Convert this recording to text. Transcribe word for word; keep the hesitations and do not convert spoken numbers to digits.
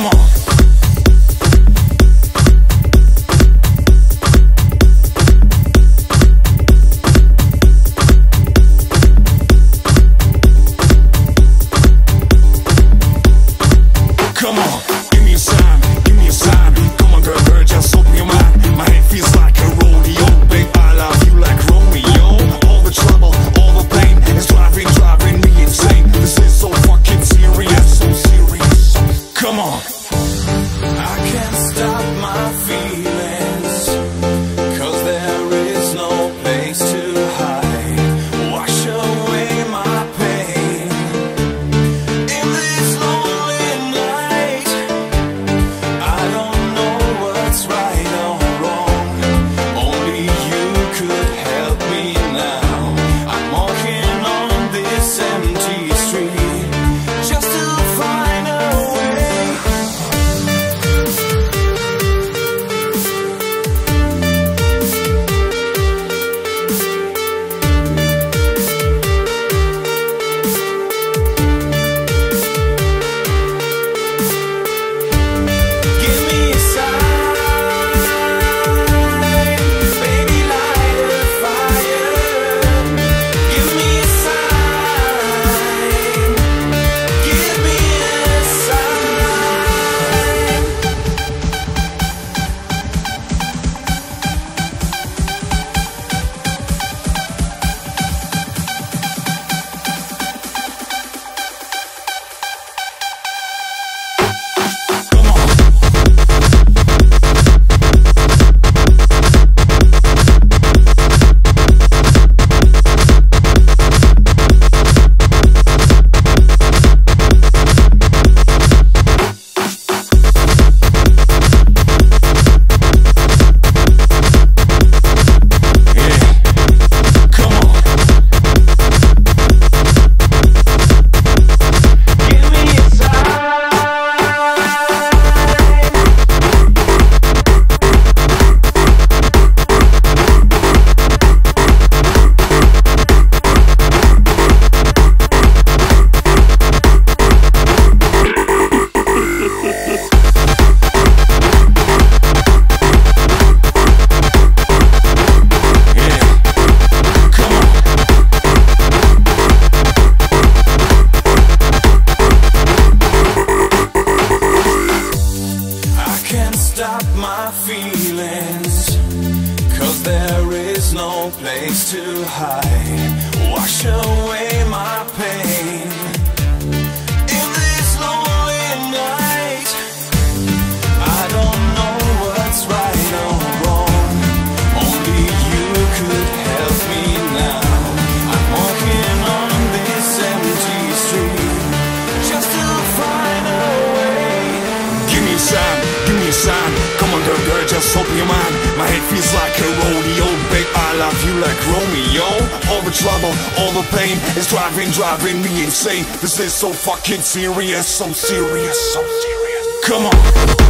Come on. Come on, give me a sign, give me a sign. Come on, girl, girl, just open your mind. My head feels like a rodeo, babe, I love you like Romeo. All the trouble, all the pain is driving, driving me insane. This is so fucking serious, so serious. Come on. I can't stop my feelings, 'cause there is no place to hide. Wash away my pain in this lonely night. I don't know what's right or wrong, only you could help me now. I'm walking on this empty street just to find a way. Give me a sign, baby, light a fire. Give me a sign, give me a sign. Come on. Stop my feelings, 'cause there is no place to hide. Wash away my pain in this lonely night. I don't know what's right or wrong, only you could help me now. I'm walking on this empty street just to find a way. Give me a sign, give me a sign. Come on, girl, girl, just open your mind. My head feels like a rodeo, babe, I love you like Romeo. All the trouble, all the pain is driving, driving me insane. This is so fucking serious, so serious, so serious. Come on.